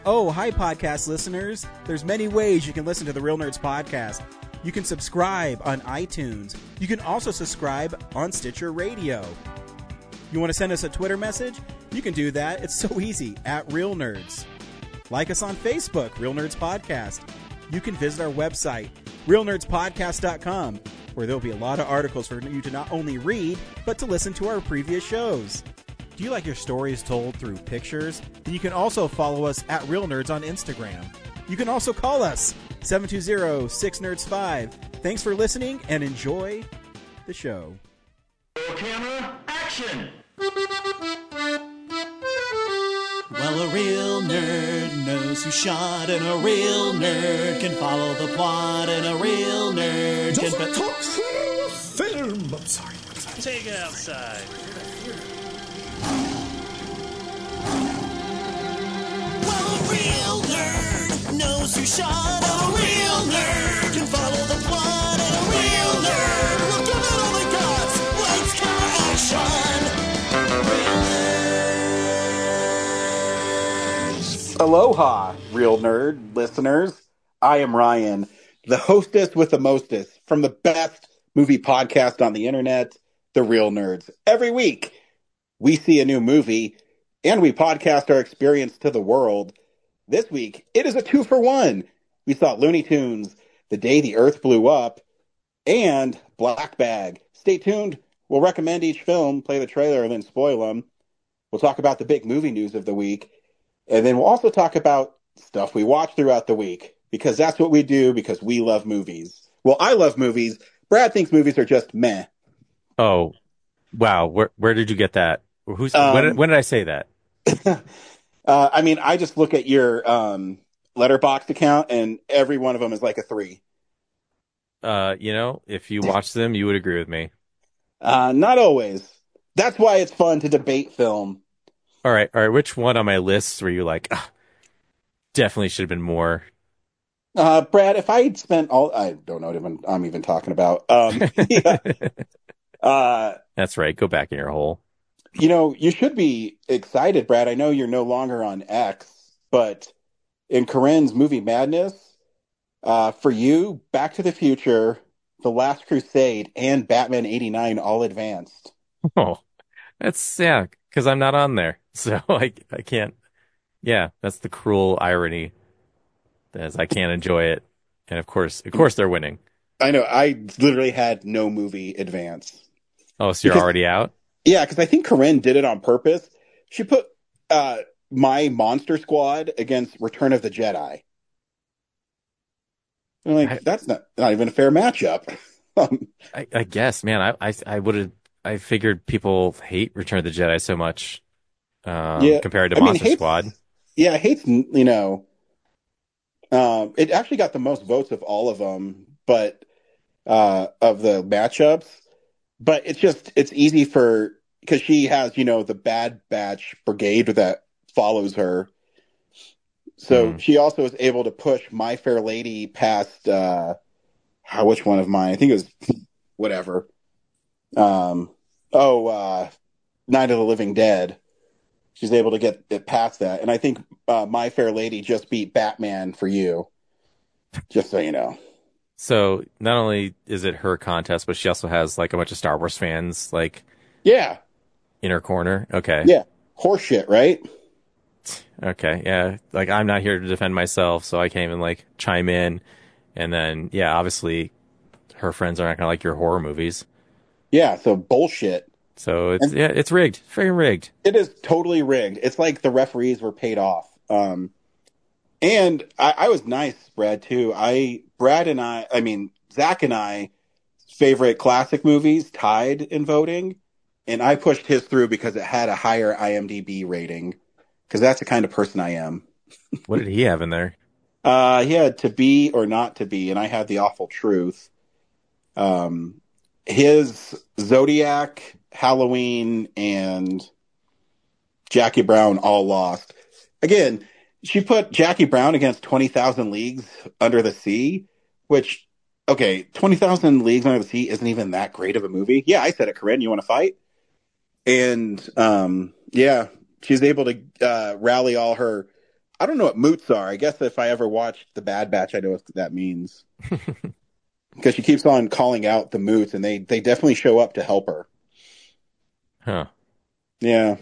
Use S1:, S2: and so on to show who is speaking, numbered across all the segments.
S1: Oh, hi, podcast listeners. There's many ways you can listen to the Real Nerds podcast. You can subscribe on iTunes. You can also subscribe on Stitcher Radio. You want to send us a Twitter message? You can do that. It's so easy, at Real Nerds. Like us on Facebook, Real Nerds Podcast. You can visit our website, realnerdspodcast.com, where there'll be a lot of articles for you to not only read, but to listen to our previous shows. Do you like your stories told through pictures? Then you can also follow us at Real Nerds on Instagram. You can also call us, 720-6nerds5. Thanks for listening and enjoy the show.
S2: Camera, action!
S3: Well, a real nerd knows who shot, and a real nerd can follow the plot, and a real nerd can
S4: talk film. I'm sorry.
S5: Take it outside.
S3: Well, a real nerd knows who shot, and a real nerd can follow the plot, and a real nerd will give it all they got. Lights, camera, action. Real nerds.
S6: Aloha, Real Nerd listeners. I am Ryan, the hostess with the mostest from the best movie podcast on the internet, The Real Nerds. Every week, we see a new movie, and we podcast our experience to the world. This week, it is a 2-for-1. We saw Looney Tunes, The Day the Earth Blew Up, and Black Bag. Stay tuned. We'll recommend each film, play the trailer, and then spoil them. We'll talk about the big movie news of the week. And then we'll also talk about stuff we watch throughout the week, because that's what we do, because we love movies. Well, I love movies. Brad thinks movies are just meh.
S5: Oh, wow. Where did you get that? When did I say that?
S6: I mean, I just look at your Letterboxd account, and every one of them is like a 3.
S5: If you watch them, you would agree with me.
S6: Not always. That's why it's fun to debate film.
S5: All right. Which one on my list were you like, definitely should have been more?
S6: Brad, if I had spent I don't know what I'm even talking about. Yeah.
S5: That's right. Go back in your hole.
S6: You should be excited, Brad. I know you're no longer on X, but in Corinne's Movie Madness, for you, Back to the Future, The Last Crusade, and Batman '89 all advanced.
S5: Oh, because I'm not on there. So I can't. Yeah, that's the cruel irony. As I can't enjoy it. And of course they're winning.
S6: I know. I literally had no movie advance.
S5: Oh, so you're already out?
S6: Yeah, because I think Corinne did it on purpose. She put my Monster Squad against Return of the Jedi. I'm like, that's not even a fair matchup.
S5: I guess, man. I figured people hate Return of the Jedi so much compared to Monster Squad.
S6: Yeah, hates, it actually got the most votes of all of them, but of the matchups. But it's easy because she has, the Bad Batch brigade that follows her. So she also was able to push My Fair Lady past, which one of mine? I think it was whatever. Night of the Living Dead. She's able to get it past that. And I think My Fair Lady just beat Batman for You. Just so you know.
S5: So not only is it her contest, but she also has like a bunch of Star Wars fans
S6: yeah,
S5: in her corner. Okay.
S6: Yeah. Horseshit, right?
S5: Okay. Yeah. Like I'm not here to defend myself, so I can't even chime in. And then, yeah, obviously her friends are not going to like your horror movies.
S6: Yeah. So bullshit.
S5: So it's rigged. Very rigged.
S6: It is totally rigged. It's like the referees were paid off. And I was nice, Brad, too. Zach and I favorite classic movies tied in voting. And I pushed his through because it had a higher IMDb rating. Because that's the kind of person I am.
S5: What did he have in there?
S6: He had To Be or Not to Be, and I had The Awful Truth. His Zodiac, Halloween, and Jackie Brown all lost. Again, she put Jackie Brown against 20,000 Leagues Under the Sea, which, okay, 20,000 Leagues Under the Sea isn't even that great of a movie. Yeah, I said it, Corinne. You want to fight? And, yeah, she's able to rally all her I don't know what moots are. I guess if I ever watched The Bad Batch, I know what that means. Because she keeps on calling out the moots, and they definitely show up to help her.
S5: Huh.
S6: Yeah.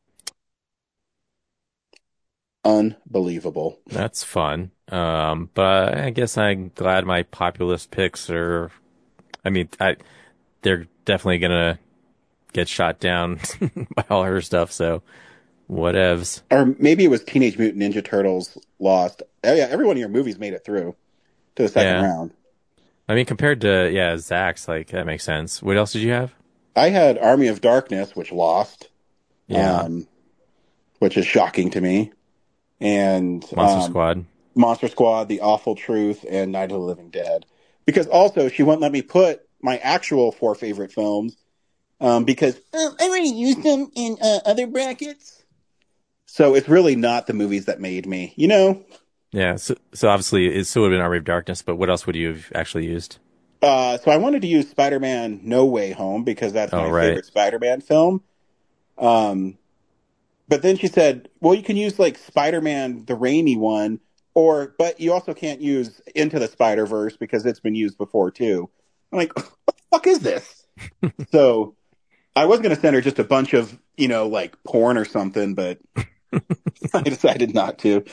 S6: Unbelievable.
S5: That's fun. But I guess I'm glad my populist picks are, I mean, they're definitely gonna get shot down by all her stuff, so whatevs.
S6: Or maybe it was Teenage Mutant Ninja Turtles Lost. Oh, yeah, every one of your movies made it through to the second round.
S5: I mean, compared to, Zach's, like, that makes sense. What else did you have?
S6: I had Army of Darkness, which lost.
S5: Yeah.
S6: Which is shocking to me. And Monster Squad, The Awful Truth, and Night of the Living Dead. Because also, she wouldn't let me put my actual 4 favorite films because I already used them in other brackets. So it's really not the movies that made me, you know?
S5: Yeah, so obviously it still would have been Army of Darkness, but what else would you have actually used?
S6: So I wanted to use Spider-Man No Way Home because that's my favorite Spider-Man film. But then she said, well, you can use like Spider-Man, the Raimi one, but you also can't use Into the Spider-Verse because it's been used before too. I'm like, what the fuck is this? So I was going to send her just a bunch of, like porn or something, but I decided not to.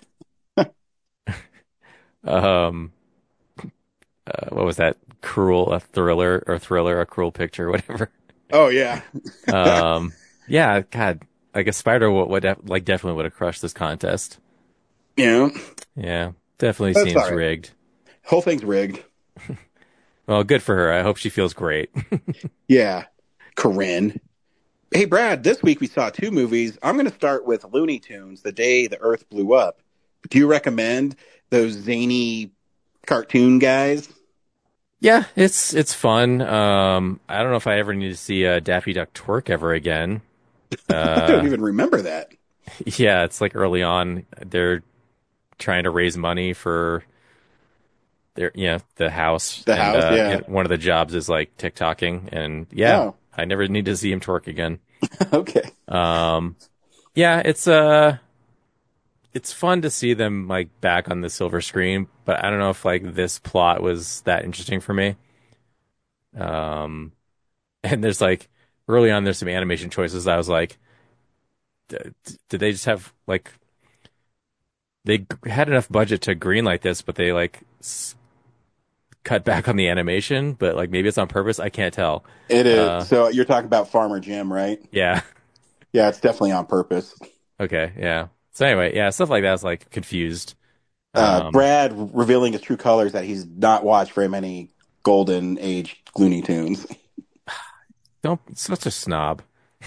S5: What was that? A Thriller, A Cruel Picture, whatever.
S6: Oh yeah.
S5: Yeah, God, like a spider would definitely would have crushed this contest.
S6: Yeah.
S5: Yeah, definitely seems rigged.
S6: Whole thing's rigged.
S5: Well, good for her. I hope she feels great.
S6: Yeah. Corinne. Hey, Brad, this week we saw 2 movies. I'm going to start with Looney Tunes, The Day the Earth Blew Up. Do you recommend those zany cartoon guys?
S5: Yeah, it's fun. I don't know if I ever need to see Daffy Duck twerk ever again.
S6: I don't even remember that.
S5: Yeah, it's like early on. They're trying to raise money for the house.
S6: Yeah.
S5: One of the jobs is like TikToking, and I never need to see him twerk again.
S6: Okay.
S5: Yeah, it's fun to see them like back on the silver screen, but I don't know if like this plot was that interesting for me. And there's like early on, there's some animation choices. I was like, did they just have like, they had enough budget to greenlight this, but they like cut back on the animation, but like maybe it's on purpose. I can't tell.
S6: It is. So you're talking about Farmer Jim, right?
S5: Yeah.
S6: Yeah, it's definitely on purpose.
S5: Okay. Yeah. So anyway, yeah, stuff like that. I was like confused.
S6: Brad revealing his true colors that he's not watched very many golden age Looney Tunes.
S5: Such a snob.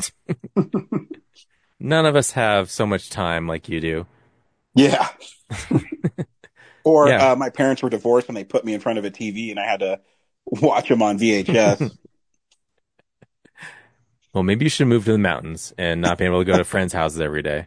S5: None of us have so much time like you do.
S6: Yeah. Or my parents were divorced and they put me in front of a TV and I had to watch them on VHS.
S5: Well, maybe you should move to the mountains and not be able to go to friends' houses every day.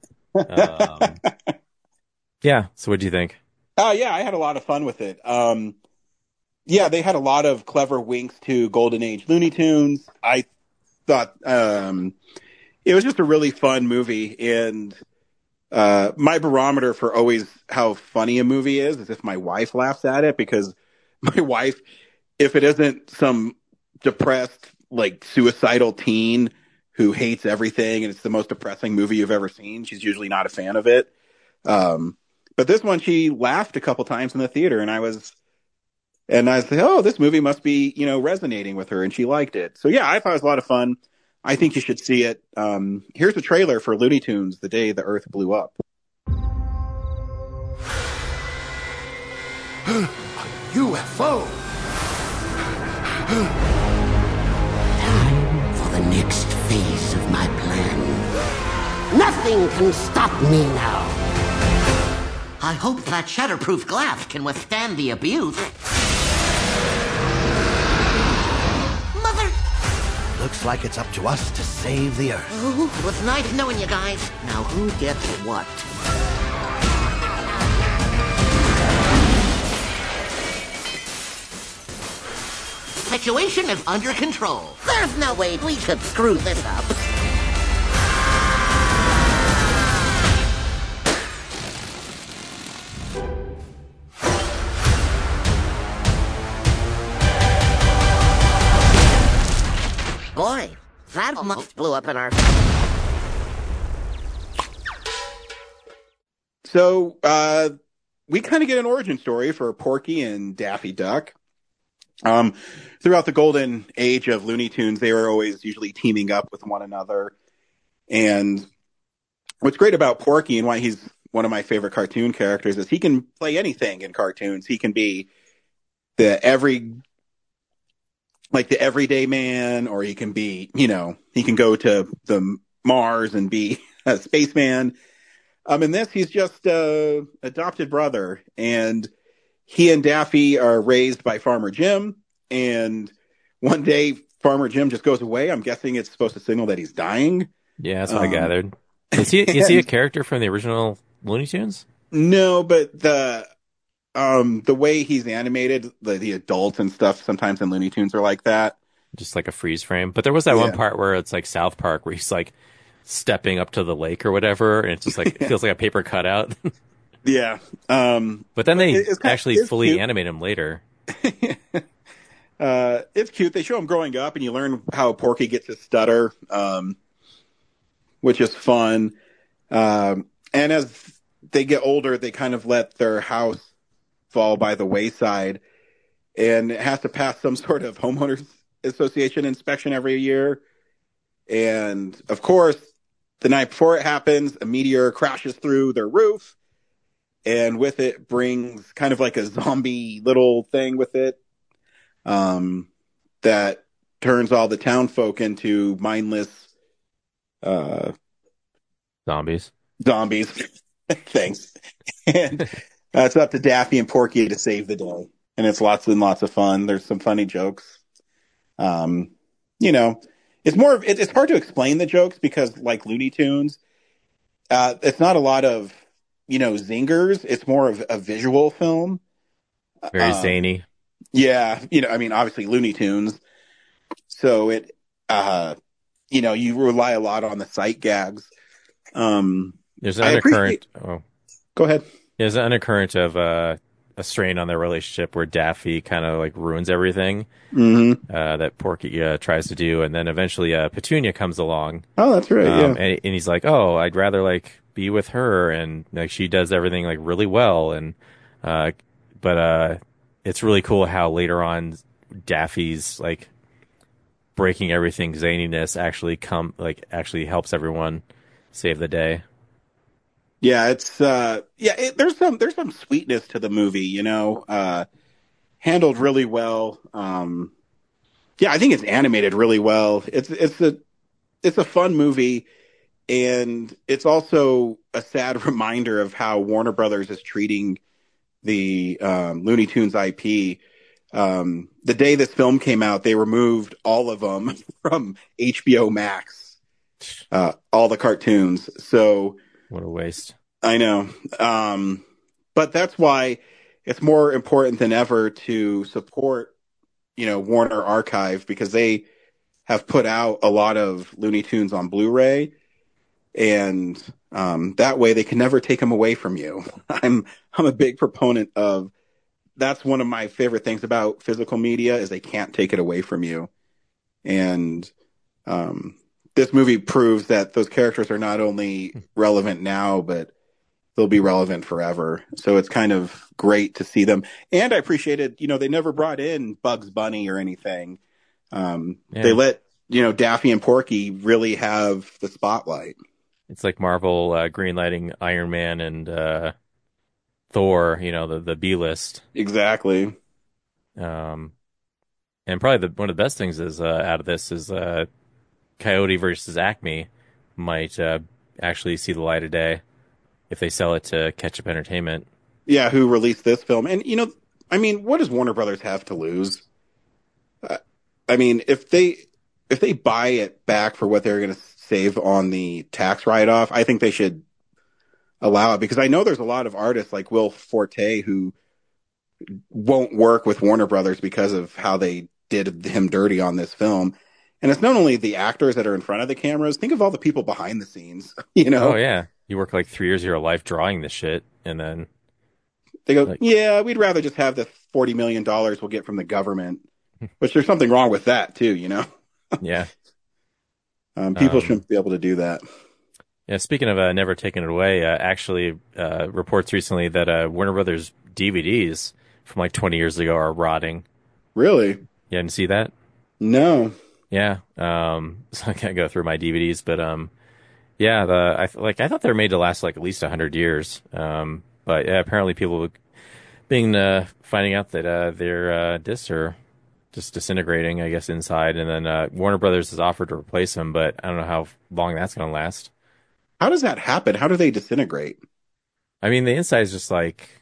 S5: Yeah. So what do you think?
S6: Yeah, I had a lot of fun with it. Yeah, they had a lot of clever winks to Golden Age Looney Tunes. I thought it was just a really fun movie. And my barometer for always how funny a movie is if my wife laughs at it, because my wife, if it isn't some depressed, like suicidal teen who hates everything and it's the most depressing movie you've ever seen, she's usually not a fan of it. But this one, she laughed a couple times in the theater, and I was like, oh, this movie must be, resonating with her, and she liked it. So yeah, I thought it was a lot of fun. I think you should see it. Here's the trailer for Looney Tunes, The Day the Earth Blew Up.
S3: UFO! Time for the next phase of my plan. Nothing can stop me now. I hope that shatterproof glass can withstand the abuse. Mother!
S7: Looks like it's up to us to save the Earth.
S3: Oh, it was nice knowing you guys. Now who gets what? Situation is under control. There's no way we could screw this up.
S8: Boy, that almost blew up in our...
S6: So, we kind of get an origin story for Porky and Daffy Duck. Throughout the golden age of Looney Tunes, they were always usually teaming up with one another. And what's great about Porky and why he's one of my favorite cartoon characters is he can play anything in cartoons. He can be the everyday man, or he can be, he can go to the Mars and be a spaceman. In this, he's just a adopted brother, and he and Daffy are raised by Farmer Jim, and one day Farmer Jim just goes away. I'm guessing it's supposed to signal that he's dying.
S5: Yeah, that's what I gathered. Is he a character from the original Looney Tunes?
S6: No, but the way he's animated, the adults and stuff, sometimes in Looney Tunes are like that.
S5: Just like a freeze frame. But there was that one part where it's like South Park, where he's like stepping up to the lake or whatever, and it's just like it feels like a paper cutout.
S6: Yeah.
S5: But then they actually fully cute. Animate him later.
S6: It's cute. They show him growing up, and you learn how Porky gets his stutter, which is fun. And as they get older, they kind of let their house fall by the wayside, and it has to pass some sort of homeowners association inspection every year. And of course, the night before it happens, a meteor crashes through their roof, and with it brings kind of like a zombie little thing with it, that turns all the town folk into mindless,
S5: zombies.
S6: Thanks. And it's up to Daffy and Porky to save the day. And it's lots and lots of fun. There's some funny jokes. It's hard to explain the jokes because, like Looney Tunes, it's not a lot of, zingers. It's more of a visual film.
S5: Very zany.
S6: Yeah. Obviously Looney Tunes. So it, you rely a lot on the sight gags.
S5: There's an undercurrent.
S6: Go ahead.
S5: There's an undercurrent of a strain on their relationship where Daffy kind of like ruins everything that Porky tries to do, and then eventually Petunia comes along.
S6: Oh, that's right. Yeah.
S5: And he's like, "Oh, I'd rather like be with her," and like she does everything like really well, and but it's really cool how later on Daffy's like breaking everything zaniness actually helps everyone save the day.
S6: Yeah, it's there's some sweetness to the movie, handled really well. I think it's animated really well. It's a fun movie, and it's also a sad reminder of how Warner Brothers is treating the Looney Tunes IP. The day this film came out, they removed all of them from HBO Max, all the cartoons. So
S5: what a waste.
S6: I know. But that's why it's more important than ever to support, Warner Archive, because they have put out a lot of Looney Tunes on Blu-ray, and that way they can never take them away from you. I'm a big proponent of that's one of my favorite things about physical media is they can't take it away from you. And this movie proves that those characters are not only relevant now, but they'll be relevant forever. So it's kind of great to see them. And I appreciated, they never brought in Bugs Bunny or anything. They let, Daffy and Porky really have the spotlight.
S5: It's like Marvel greenlighting Iron Man and Thor, the B-list.
S6: Exactly.
S5: And probably one of the best things is out of this is Coyote versus Acme might actually see the light of day if they sell it to Ketchup Entertainment.
S6: Yeah, who released this film. And, what does Warner Brothers have to lose? If they buy it back for what they're going to save on the tax write-off, I think they should allow it, because I know there's a lot of artists like Will Forte who won't work with Warner Brothers because of how they did him dirty on this film. And it's not only the actors that are in front of the cameras. Think of all the people behind the scenes,
S5: Oh, yeah. You work like 3 years of your life drawing this shit, and then...
S6: They go,
S5: Like-
S6: yeah, we'd rather just have the $40 million we'll get from the government, which there's something wrong with that too, you know?
S5: Yeah.
S6: People shouldn't be able to do that.
S5: Yeah, speaking of never taking it away, actually, reports recently that Warner Brothers DVDs from like 20 years ago are rotting.
S6: Really?
S5: You didn't see that?
S6: No.
S5: Yeah. So I can't go through my DVDs, but yeah, I thought they were made to last like at least 100 years. But yeah, apparently people finding out that their discs are just disintegrating, I guess, inside, and then Warner Brothers has offered to replace them, but I don't know how long that's going to last.
S6: How does that happen? How do they disintegrate?
S5: I mean, the inside is just like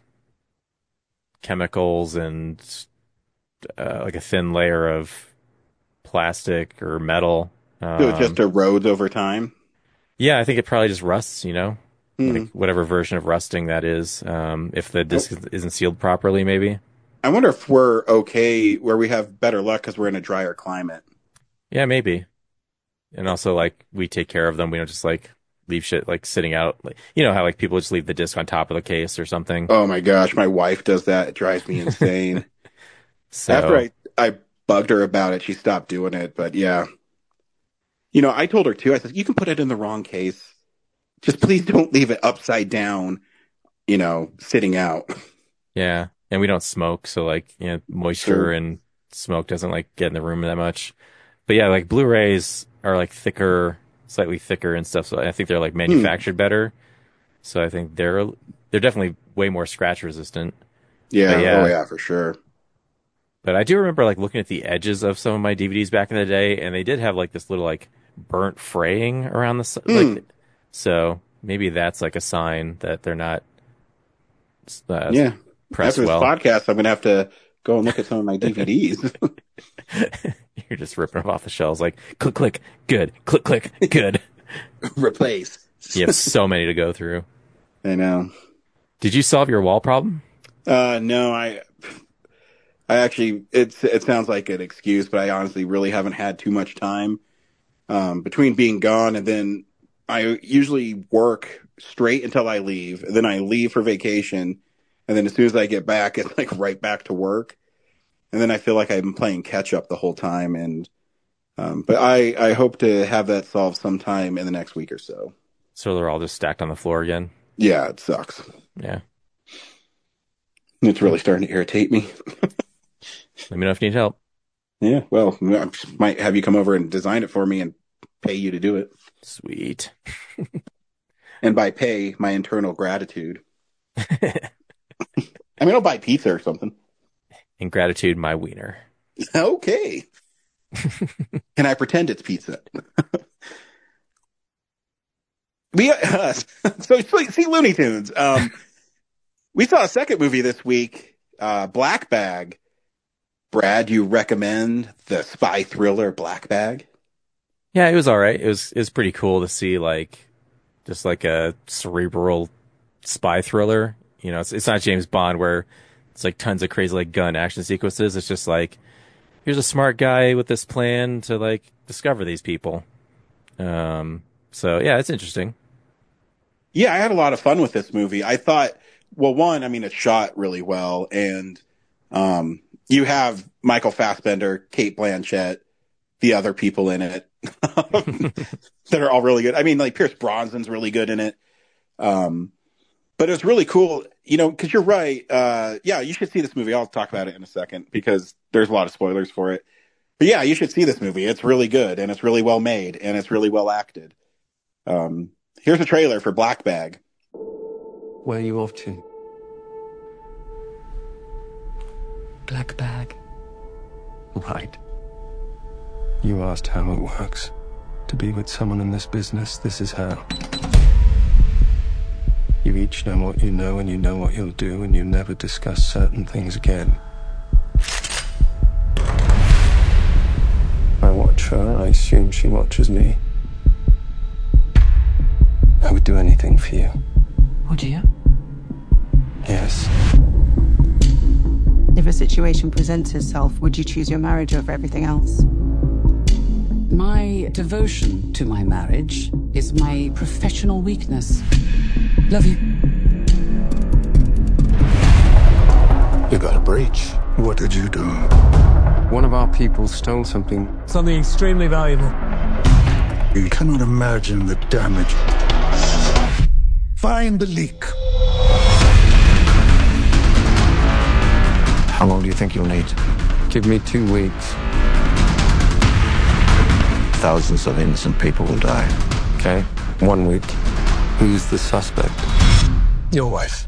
S5: chemicals and like a thin layer of plastic or metal.
S6: So it just erodes over time?
S5: Yeah, I think it probably just rusts, you know, like whatever version of rusting that is. If the disc isn't sealed properly, maybe.
S6: I wonder if we're okay where we have better luck because we're in a drier climate.
S5: Yeah, maybe. And also, like, we take care of them. We don't just like leave shit like sitting out. Like, you know how like people just leave the disc on top of the case or something.
S6: Oh my gosh, my wife does that. It drives me insane.
S5: So
S6: After I bugged her about it, she stopped doing it. But yeah, you know, I told her too. I said, you can put it in the wrong case. Just please don't leave it upside down, you know, sitting out.
S5: yeah, and we don't smoke, so like, you know, moisture and smoke doesn't like get in the room that much. But yeah, like Blu-rays are like thicker, slightly thicker and stuff. So I think they're like manufactured better. So I think they're definitely way more scratch resistant.
S6: Yeah,
S5: yeah.
S6: Oh yeah, for sure.
S5: But I do remember like looking at the edges of some of my DVDs back in the day, and they did have like this little like burnt fraying around the like, so maybe that's like a sign that they're not
S6: Yeah.
S5: pressed
S6: After this
S5: well.
S6: podcast, I'm gonna have to go and look at some of my DVDs.
S5: You're just ripping them off the shelves like click click good, click click good.
S6: Replace.
S5: You have so many to go through.
S6: I know.
S5: Did you solve your wall problem?
S6: No, I actually, it sounds like an excuse, but I honestly really haven't had too much time between being gone, and then I usually work straight until I leave, and then I leave for vacation, and then as soon as I get back, it's like right back to work, and then I feel like I'm playing catch up the whole time, and but I hope to have that solved sometime in the next week or so.
S5: So they're all just stacked on the floor again?
S6: Yeah, it sucks.
S5: Yeah.
S6: It's really starting to irritate me.
S5: Let me know if you need help.
S6: Yeah, well, I might have you come over and design it for me and pay you to do it.
S5: Sweet.
S6: And by pay, my internal gratitude. I mean, I'll buy pizza or something.
S5: In gratitude, my wiener.
S6: Okay. Can I pretend it's pizza? So see Looney Tunes. We saw a second movie this week, Black Bag. Brad, you recommend the spy thriller Black Bag?
S5: Yeah, it was all right. It was pretty cool to see like just like a cerebral spy thriller. You know, it's not James Bond where it's like tons of crazy like gun action sequences. It's just like here's a smart guy with this plan to like discover these people. So yeah, it's interesting.
S6: Yeah, I had a lot of fun with this movie. I thought, well, one, I mean, it's shot really well, and you have Michael Fassbender, Cate Blanchett, the other people in it that are all really good. I mean, like Pierce Brosnan's really good in it. But it's really cool, you know, because you're right. Yeah, you should see this movie. I'll talk about it in a second because there's a lot of spoilers for it. But yeah, you should see this movie. It's really good, and it's really well made, and it's really well acted. Here's a trailer for Black Bag.
S9: Where are you off to?
S10: Black Bag.
S9: Right. You asked how it works. To be with someone in this business, this is how. You each know what you know, and you know what you'll do, and you never discuss certain things again. I watch her, I assume she watches me. I would do anything for you.
S10: Would you?
S9: Yes.
S11: If a situation presents itself, would you choose your marriage over everything else?
S10: My devotion to my marriage is my professional weakness. Love you.
S4: breach.
S9: What did you do? One of our people stole something.
S12: Something extremely valuable.
S9: You cannot imagine the damage.
S4: Find the leak.
S9: How long do you think you'll need? Give me 2 weeks. Thousands of innocent people will die. Okay, 1 week. Who's the suspect?
S4: Your wife.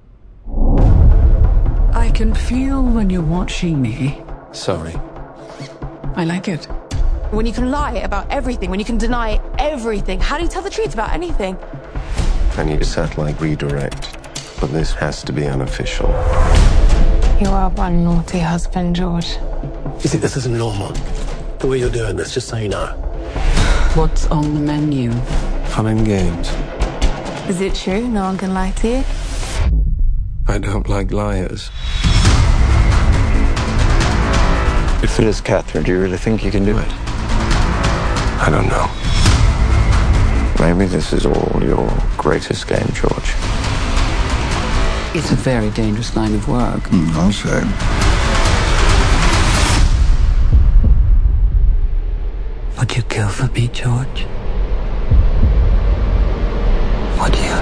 S10: I can feel when you're watching me.
S9: Sorry.
S10: I like it.
S13: When you can lie about everything, when you can deny everything, how do you tell the truth about anything?
S9: I need a satellite redirect, but this has to be unofficial.
S13: You are one naughty husband, George.
S4: You see, this isn't normal. The way you're doing this, just so you know.
S10: What's on the menu?
S9: Fun and games.
S13: Is it true? No one can lie to you?
S9: I don't like liars.
S7: If it is Catherine, do you really think you can do it?
S9: I don't know.
S7: Maybe this is all your greatest game, George.
S10: It's a very dangerous line of work.
S9: I'll say.
S10: Would you kill for me, George? Would you?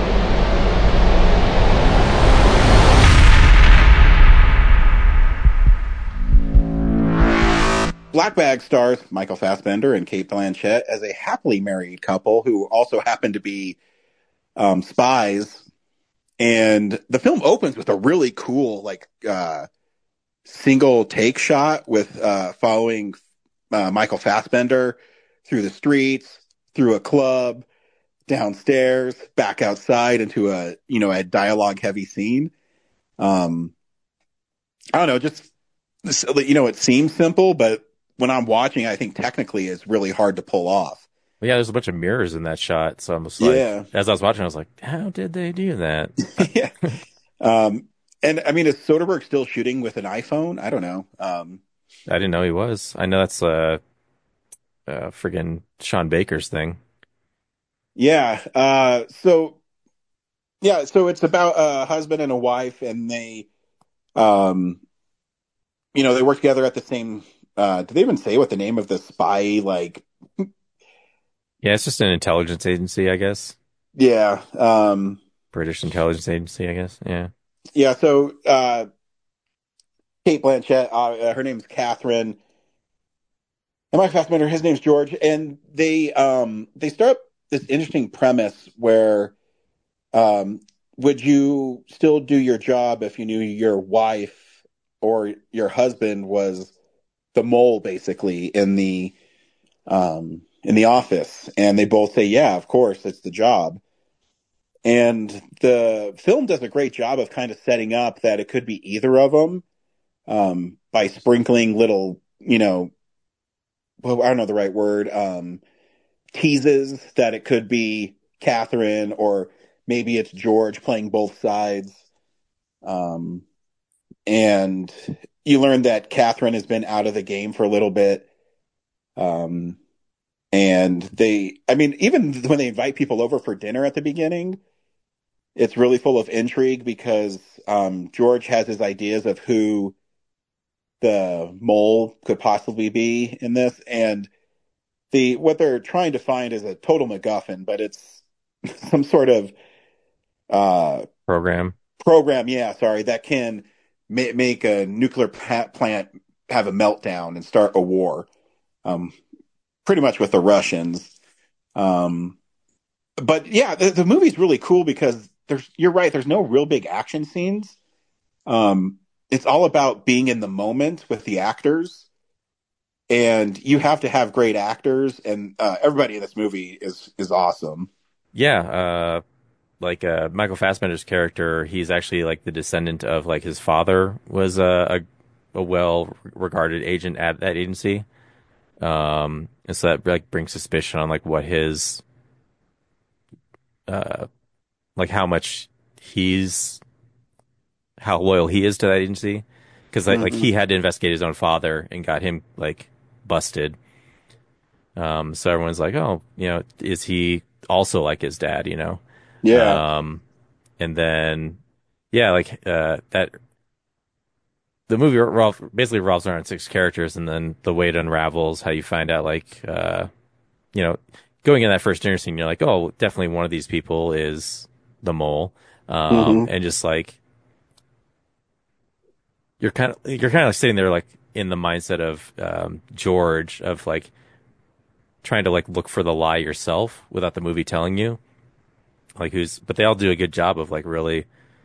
S6: Black Bag stars Michael Fassbender and Cate Blanchett as a happily married couple who also happen to be spies. And the film opens with a really cool, single take shot with following Michael Fassbender through the streets, through a club, downstairs, back outside into a dialogue heavy scene. I don't know, just, it seems simple, but when I'm watching, I think technically it's really hard to pull off.
S5: Yeah, there's a bunch of mirrors in that shot, so I'm just like, as I was watching, I was like, how did they do that?
S6: Yeah. And I mean, is Soderbergh still shooting with an iPhone? I don't know.
S5: I didn't know he was. I know that's friggin' Sean Baker's thing.
S6: Yeah. So it's about a husband and a wife, and they, they work together at the same. Did they even say what the name of the spy
S5: Yeah, it's just an intelligence agency, I guess.
S6: Yeah.
S5: British intelligence agency, I guess. Yeah.
S6: Yeah. So Cate Blanchett, her name's Catherine, and Mike Fassbender, his name's George, and they start this interesting premise where, would you still do your job if you knew your wife or your husband was the mole, basically, in the office? And they both say, yeah, of course, it's the job. And the film does a great job of kind of setting up that it could be either of them, by sprinkling little, I don't know the right word, teases that it could be Catherine, or maybe it's George playing both sides. And you learn that Catherine has been out of the game for a little bit. And even when they invite people over for dinner at the beginning, it's really full of intrigue because George has his ideas of who the mole could possibly be in this. And what they're trying to find is a total MacGuffin, but it's some sort of
S5: program,
S6: that can make a nuclear plant have a meltdown and start a war, pretty much with the Russians. But yeah, the movie's really cool because you're right, there's no real big action scenes. It's all about being in the moment with the actors, and you have to have great actors, and everybody in this movie is awesome.
S5: Yeah, Michael Fassbender's character, he's actually the descendant of his father was a well-regarded agent at that agency. And so that brings suspicion on what his how loyal he is to that agency, because he had to investigate his own father and got him busted. So everyone's like, oh, is he also like his dad?
S6: Yeah.
S5: And then that the movie basically revolves around 6 characters, and then the way it unravels, how you find out, like, going in that first dinner scene, you're like, oh, definitely one of these people is the mole. And just like, you're kind of like sitting there, like, in the mindset of, George, of like trying to like look for the lie yourself without the movie telling you, like, but they all do a good job of like really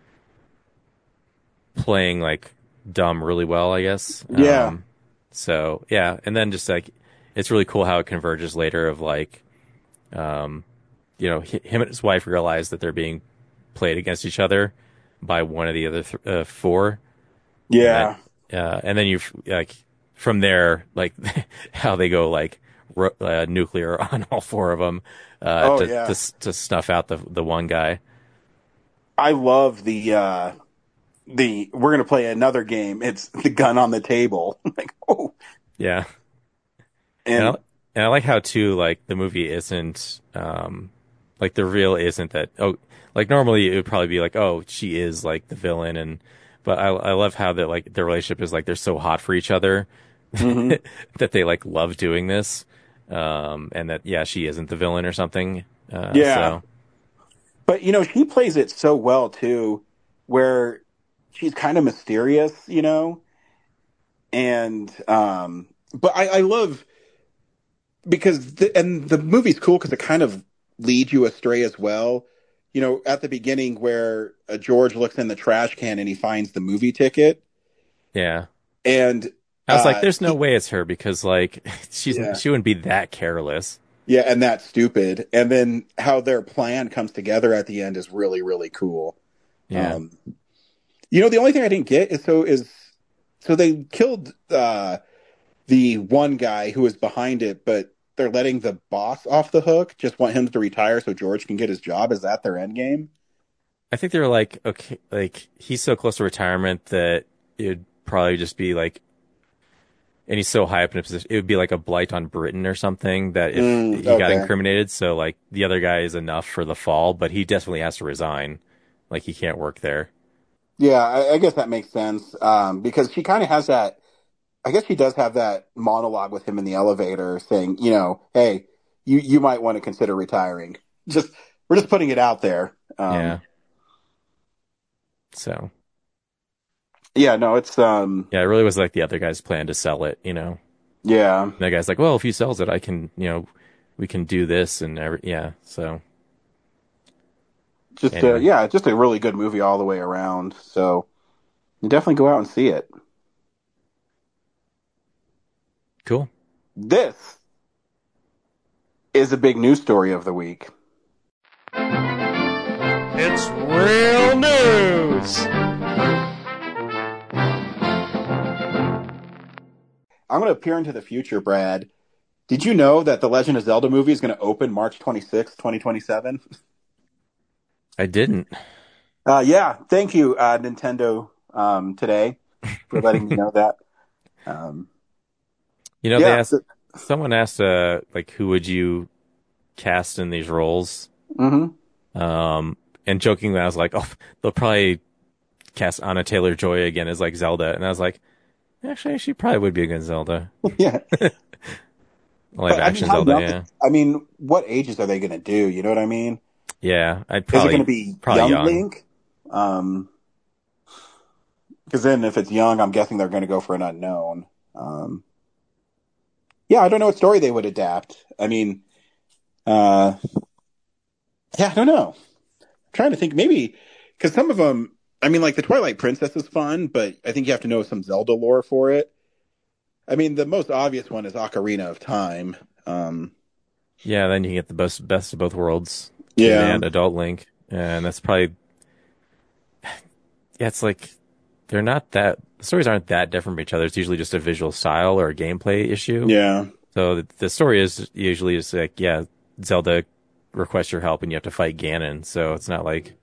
S5: playing like dumb really well, I guess.
S6: Yeah.
S5: So yeah. And then just like, it's really cool how it converges later of like, him and his wife realize that they're being played against each other by one of the other 4.
S6: Yeah.
S5: And then you like from there, like how they go like nuclear on all 4 of them to snuff out the one guy.
S6: I love the we're gonna play another game. It's the gun on the table. Like, oh
S5: yeah, and I like how too, like, the movie isn't like the reveal isn't that, oh, like normally it would probably be like, oh, she is like the villain, but I love how that, like, their relationship is like they're so hot for each other that they like love doing this, and that she isn't the villain or something. So.
S6: But she plays it so well too, where she's kind of mysterious, and but I love, because the movie's cool because it kind of leads you astray as well. At the beginning where George looks in the trash can and he finds the movie ticket.
S5: Yeah.
S6: And
S5: I was like, there's no way it's her, because like she wouldn't be that careless.
S6: Yeah, and that's stupid. And then how their plan comes together at the end is really, really cool.
S5: Yeah.
S6: The only thing I didn't get is so they killed the one guy who was behind it, but they're letting the boss off the hook, just want him to retire so George can get his job. Is that their end game?
S5: I think they're like, okay, like, he's so close to retirement that it'd probably just be like, and he's so high up in a position, it would be like a blight on Britain or something, that if he got incriminated, so like the other guy is enough for the fall, but he definitely has to resign. Like, he can't work there.
S6: Yeah, I guess that makes sense. Because she kind of has that, I guess she does have that monologue with him in the elevator saying, hey, you might want to consider retiring. We're just putting it out there.
S5: Yeah. So.
S6: Yeah, no, it's
S5: yeah, it really was like the other guy's plan to sell it,
S6: Yeah.
S5: And that guy's like, well, if he sells it, I can, we can do this and so.
S6: Just
S5: anyway.
S6: just a really good movie all the way around. So you definitely go out and see it.
S5: Cool.
S6: This is a big news story of the week.
S2: It's real news.
S6: I'm going to peer into the future, Brad. Did you know that the Legend of Zelda movie is going to open March 26, 2027?
S5: I didn't.
S6: Yeah, thank you, Nintendo, today for letting me know that.
S5: Someone asked, like, who would you cast in these roles?
S6: Mm-hmm.
S5: And jokingly, I was like, oh, they'll probably cast Anna Taylor-Joy again as like Zelda, and I was like, actually, she probably would be a good Zelda.
S6: Yeah.
S5: Live action Zelda, yeah.
S6: I mean, what ages are they going to do? You know what I mean?
S5: Yeah, I'd probably.
S6: Is it going to be young Link? Because then if it's young, I'm guessing they're going to go for an unknown. Yeah, I don't know what story they would adapt. I mean, yeah, I don't know. I'm trying to think, maybe, because some of them, I mean, like the Twilight Princess is fun, but I think you have to know some Zelda lore for it. I mean, the most obvious one is Ocarina of Time.
S5: Yeah, then you get the best of both worlds.
S6: Yeah.
S5: And adult Link. And that's probably, yeah, it's like, the stories aren't that different from each other. It's usually just a visual style or a gameplay issue.
S6: Yeah.
S5: So the story is usually just like, yeah, Zelda requests your help and you have to fight Ganon. So it's not like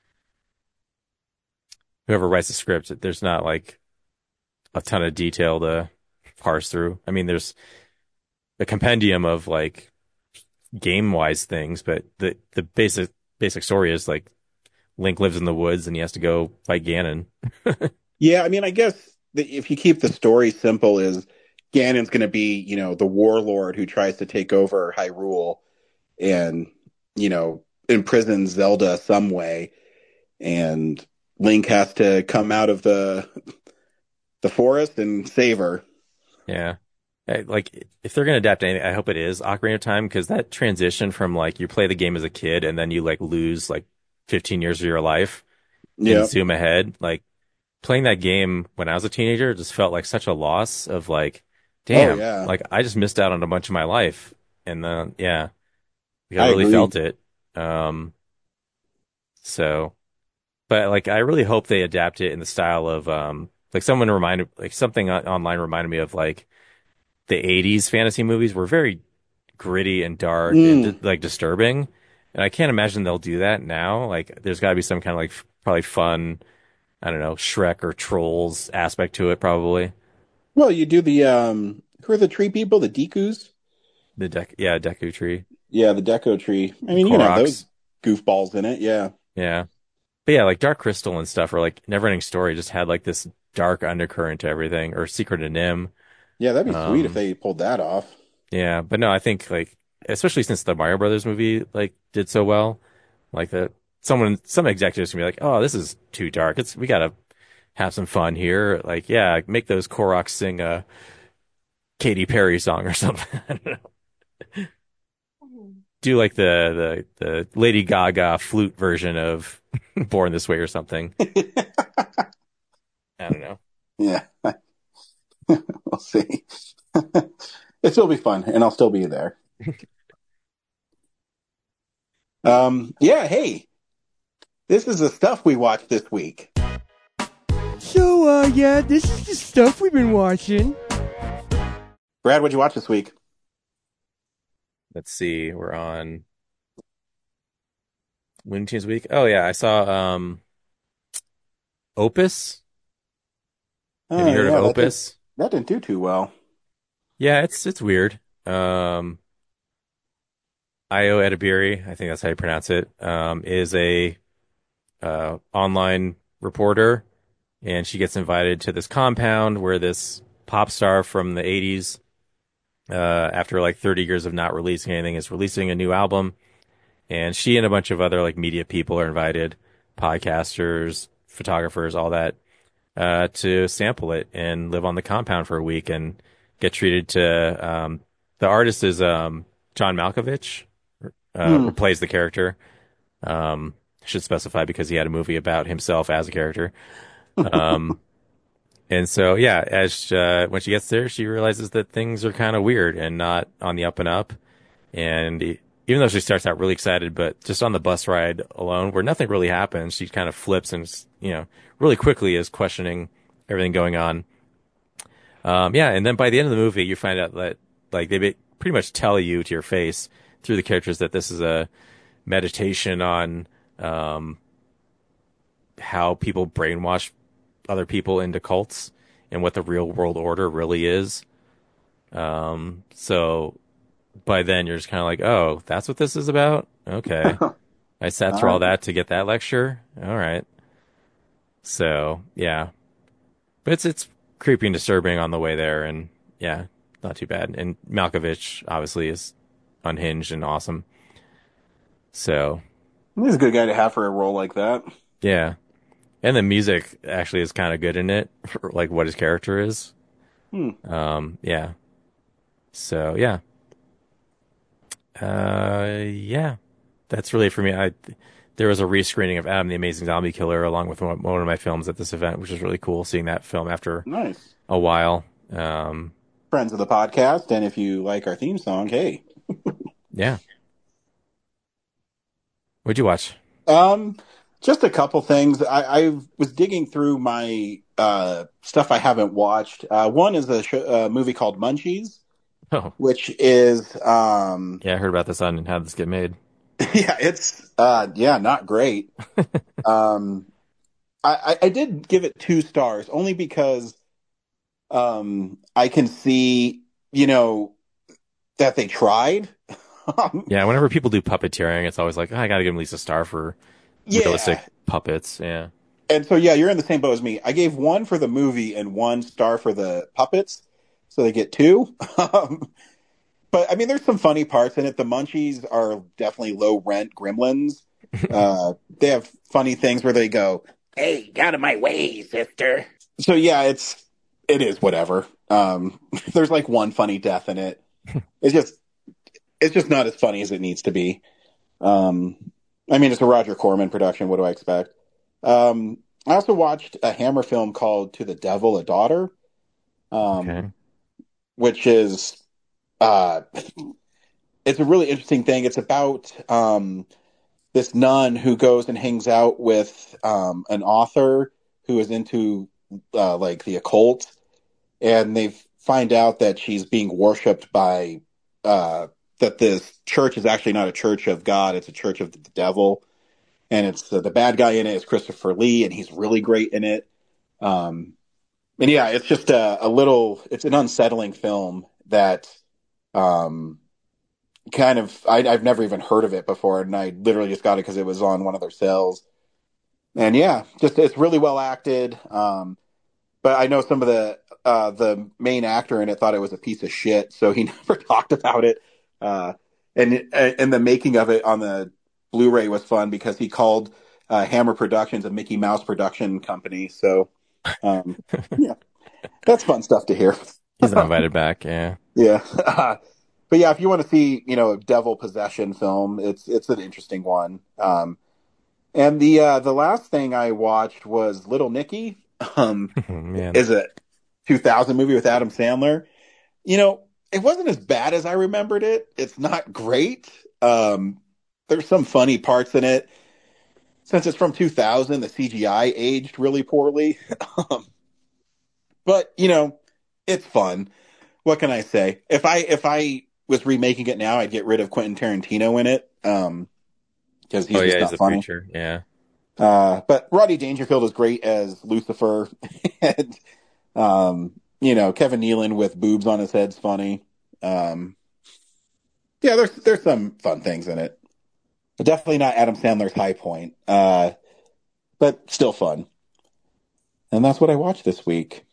S5: whoever writes the script, there's not like a ton of detail to parse through. I mean, there's a compendium of like game-wise things, but the basic story is like Link lives in the woods and he has to go fight Ganon.
S6: Yeah, I mean, I guess if you keep the story simple, is Ganon's going to be, the warlord who tries to take over Hyrule and, imprison Zelda some way. And Link has to come out of the forest and save her.
S5: Yeah. Like, if they're going to adapt anything, I hope it is Ocarina of Time, because that transition from, like, you play the game as a kid and then you, like, lose, like, 15 years of your life and zoom ahead. Like, playing that game when I was a teenager just felt like such a loss of, like, damn, like, I just missed out on a bunch of my life. And, I really felt it. But, like, I really hope they adapt it in the style of, like, something online reminded me of, like, the 80s fantasy movies were very gritty and dark and like disturbing. And I can't imagine they'll do that now. Like, there's got to be some kind of, like, probably fun, I don't know, Shrek or Trolls aspect to it, probably.
S6: Well, you do the, who are the tree people? The Dekus?
S5: Deku tree.
S6: Yeah, the Deco tree. I mean, those goofballs in it, yeah.
S5: Yeah. But yeah, like Dark Crystal and stuff, or like Neverending Story just had like this dark undercurrent to everything, or Secret of Nim.
S6: Yeah, that'd be sweet if they pulled that off.
S5: Yeah, but no, I think, like, especially since the Mario Brothers movie, like, did so well, like, some executives can be like, oh, this is too dark. We gotta have some fun here. Like, yeah, make those Koroks sing a Katy Perry song or something. I don't know. Do like the Lady Gaga flute version of Born This Way or something. I don't know.
S6: Yeah. We'll see. It'll be fun, and I'll still be there. Hey, this is the stuff we watched this week.
S12: So, this is the stuff we've been watching.
S6: Brad, what'd you watch this week?
S5: Let's see, we're on Looney Tunes week. Oh yeah, I saw Opus. Have you heard of Opus?
S6: That didn't do too well.
S5: Yeah, it's weird. Io Edebiri, I think that's how you pronounce it, is a online reporter, and she gets invited to this compound where this pop star from the 80s, after like 30 years of not releasing anything, is releasing a new album. And she and a bunch of other like media people are invited, podcasters, photographers, all that, to sample it and live on the compound for a week and get treated to, the artist is, John Malkovich, who plays the character. Should specify because he had a movie about himself as a character. And so, yeah, when she gets there, she realizes that things are kind of weird and not on the up and up. And even though she starts out really excited, but just on the bus ride alone, where nothing really happens, she kind of flips and, really quickly is questioning everything going on. And then by the end of the movie, you find out that, like, they pretty much tell you to your face through the characters that this is a meditation on how people brainwash other people into cults and what the real world order really is. So by then you're just kind of like, oh, that's what this is about? Okay. I sat through all that to get that lecture? All right. So, yeah. But it's creepy and disturbing on the way there, and yeah, not too bad. And Malkovich obviously is unhinged and awesome. So
S6: he's a good guy to have for a role like that.
S5: Yeah. And the music actually is kind of good in it, for like what his character is. Yeah. So, yeah. That's really it for me. There was a rescreening of Adam the Amazing Zombie Killer along with one of my films at this event, which was really cool, seeing that film after a while.
S6: Friends of the podcast, and if you like our theme song, hey.
S5: Yeah. What'd you watch?
S6: Just a couple things. I was digging through my stuff I haven't watched. One is a movie called Munchies, which is...
S5: yeah, I heard about this on How This Get Made.
S6: Yeah, it's not great. I did give it 2 stars, only because I can see, that they tried.
S5: Yeah, whenever people do puppeteering, it's always like, I gotta give them at least a star for realistic puppets. Yeah.
S6: And so, yeah, you're in the same boat as me. I gave 1 for the movie and 1 star for the puppets, so they get 2. But, I mean, there's some funny parts in it. The Munchies are definitely low-rent gremlins. They have funny things where they go, "Hey, get out of my way, sister." So, yeah, it is whatever. There's, like, 1 funny death in it. It's just not as funny as it needs to be. I mean, it's a Roger Corman production. What do I expect? I also watched a Hammer film called To the Devil, a Daughter, which is it's a really interesting thing. It's about this nun who goes and hangs out with an author who is into like the occult, and they find out that she's being worshipped by that this church is actually not a church of God, it's a church of the devil. And it's the bad guy in it is Christopher Lee, and he's really great in it. And yeah, it's just it's an unsettling film that kind of, I've never even heard of it before, and I literally just got it because it was on one of their sales. And yeah, it's really well acted. But I know some of the main actor in it thought it was a piece of shit, so he never talked about it. And the making of it on the Blu-ray was fun because he called Hammer Productions a Mickey Mouse production company. So, yeah, that's fun stuff to hear.
S5: He's not invited back. Yeah.
S6: Yeah. But yeah, if you want to see, a devil possession film, it's an interesting one. And the last thing I watched was Little Nicky. Is a 2000 movie with Adam Sandler. It wasn't as bad as I remembered it. It's not great. There's some funny parts in it. Since it's from 2000, the CGI aged really poorly. But, it's fun. What can I say? If I was remaking it now, I'd get rid of Quentin Tarantino in it. Because he's just not funny.
S5: Preacher. Yeah.
S6: But Rodney Dangerfield is great as Lucifer. And, Kevin Nealon with boobs on his head's funny. Yeah, there's some fun things in it. But definitely not Adam Sandler's high point. But still fun. And that's what I watched this week.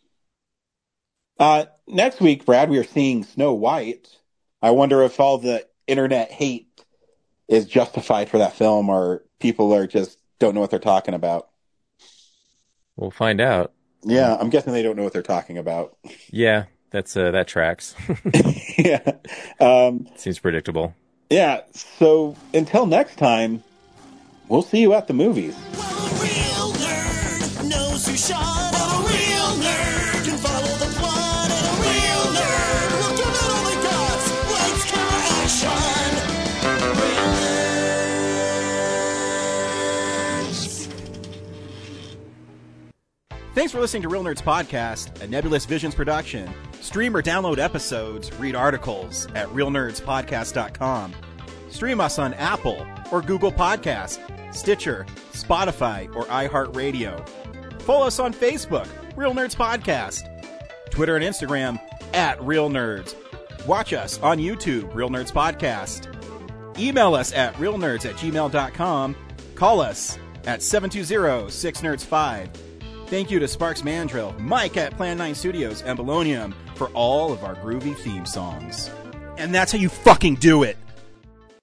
S6: Next week, Brad, we are seeing Snow White. I wonder if all the internet hate is justified for that film, or people are just don't know what they're talking about.
S5: We'll find out.
S6: Yeah, I'm guessing they don't know what they're talking about.
S5: Yeah, that tracks.
S6: Yeah.
S5: Seems predictable.
S6: Yeah, so until next time, we'll see you at the movies.
S3: Well, a real nerd knows who shot. A real nerd can follow the plot. And a real nerd will give it all they got. Lights, camera, action. Real nerds.
S1: Thanks for listening to Real Nerds Podcast, a Nebulous Visions production. Stream or download episodes, read articles at realnerdspodcast.com. Stream us on Apple or Google Podcast, Stitcher, Spotify, or iHeartRadio. Follow us on Facebook, Real Nerds Podcast. Twitter and Instagram at Real Nerds. Watch us on YouTube, Real Nerds Podcast. Email us at realnerds@gmail.com. Call us at 720-6nerds5. Thank you to Sparks Mandrill, Mike at Plan 9 Studios, and Bolognium for all of our groovy theme songs. And that's how you fucking do it!